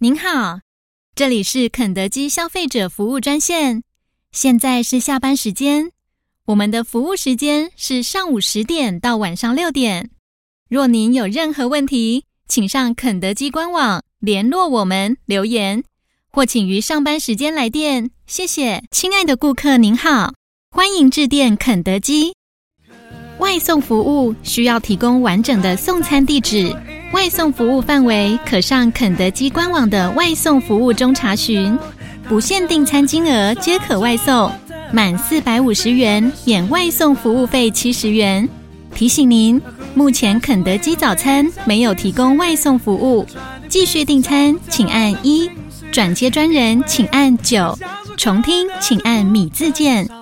您好，这里是肯德基消费者服务专线，现在是下班时间，我们的服务时间是上午10点到晚上6点。若您有任何问题，请上肯德基官网联络我们留言，或请于上班时间来电，谢谢。亲爱的顾客您好，欢迎致电肯德基。外送服务需要提供完整的送餐地址，外送服务范围可上肯德基官网的外送服务中查询，不限订餐金额皆可外送，满450元免外送服务费70元。提醒您，目前肯德基早餐没有提供外送服务，继续订餐请按1，转接专人请按9，重听请按米字键。